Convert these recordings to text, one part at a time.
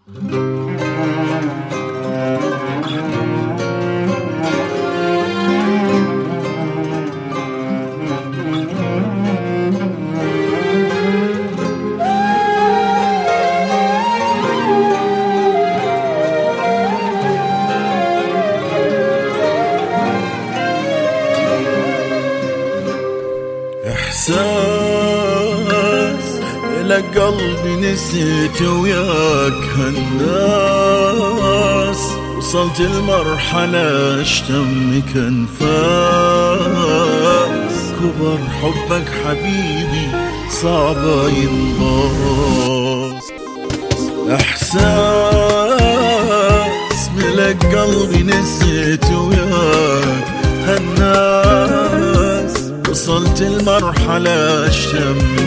إحساس لك قلبي نسيت وياك هالناس، وصلت المرحلة اشتمك انفاس، كبر حبك حبيبي صعبة ينباس. إحساس ملك قلبي نسيت وياك هالناس، وصلت المرحلة اشتمك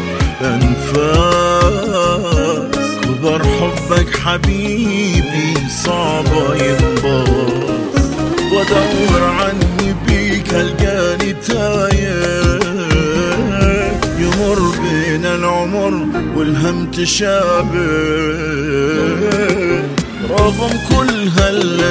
انفاس، كبر حبك حبيبي صعبة ينباس. وادور عني بيك القاني تايه، يمر بين العمر والهم تشابه، رغم كل